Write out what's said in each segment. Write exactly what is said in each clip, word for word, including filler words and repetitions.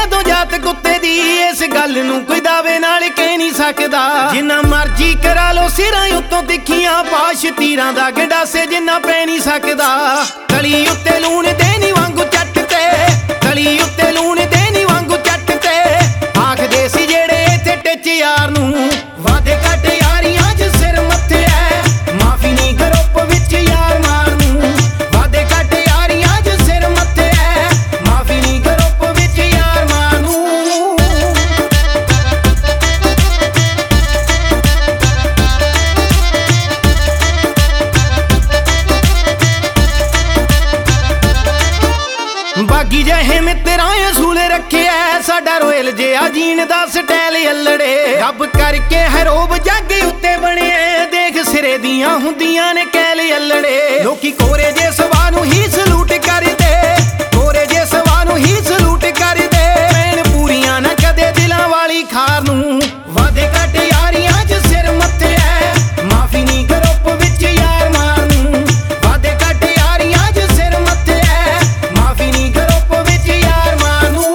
जदों जात कुत्ते दी इस गल नूं कोई दावे नाल कह नहीं सकदा। जिन्ना मर्जी करा लो सिरां उत्तों तिखियां पाश तीरां दा गंडासे जिन्ना पै नहीं सकदा। कली उत्ते लूण देनी वांगू चट ते कली उत्ते लूण देनी वांगू चट ते आखदे सी जेड़े इत्थे टिच यार नूं वादे घट यारियां च सिर मत्थे ऐ माफी नहीं ग्रुप विच यार मार नूं वादे घट यारियां च सिर मत्थे ऐ माफी नहीं ग्रुप विच यार मार नूं। बागी जहे मित्रां असूल रखे ऐ साडा रोयल जिहा जीन दा स्टाइल अल्लड़े रब करके हरोब जग उत्ते बने देख सिरे दियां हुंदियां ने कैल अल्लड़े। लोकी कोरे जे सवा नूं ही सलूट करदे कोरे जे सवा नूं ही सलूट करदे भैन पूरियां ना कदे दिलां वाली खार नूं वादे घट यारियां च सिर मत्थे ऐ माफी नहीं ग्रुप विच यार मार नूं वादे घट यारियां च सिर मत्थे ऐ माफी नहीं ग्रुप विच यार मार नूं।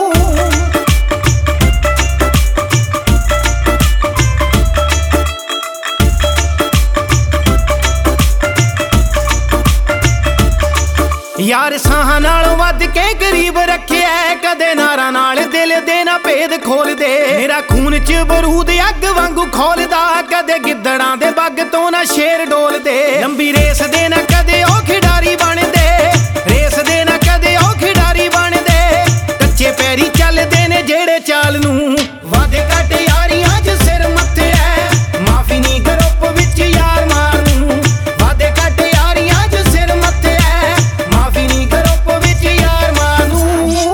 यार साहां नालों वध के गरीब रखिया कदे नारा नाल दिल दे ना भेद खोल दे मेरा खून च बरूद अग वांगू खोलदा कदे गिद्दड़ां दे बग तो ना शेर डोल दे। लंबी रेस दे ना कदे ओ खिडारी बन दे रेस दे ना कदे ओ खिडारी बन दे कच्चे पैरी चलदे ने जेड़े चाल नूं वादे घट यारियां च सिर मत्थे ऐ माफी नहीं ग्रुप विच यार मार नूं वादे घट यारियां च सिर मत्थे ऐ माफी नहीं ग्रुप विच यार मार नूं।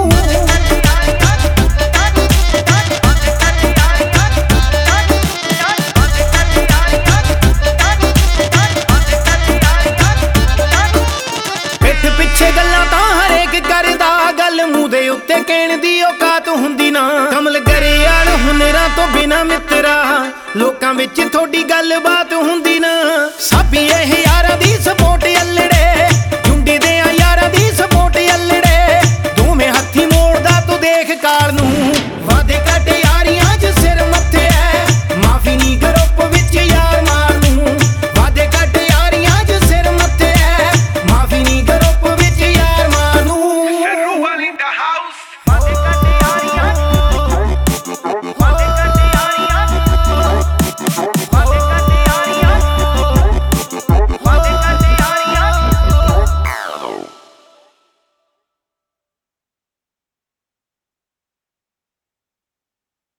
पिठ पिछे गल्लां तां हरेक करदा गल मूंह दे उत्ते कहण दी औकात हुंदी ना कमल करे यार हुनरां तो बिना मित्रा लोकां विच थोड़ी गल बात हुंदी ना। साबी एह यारां the support अल्लड़े झुंडी they यारां the support अल्लड़े दोवें हत्थी मोड़दा तू देख काल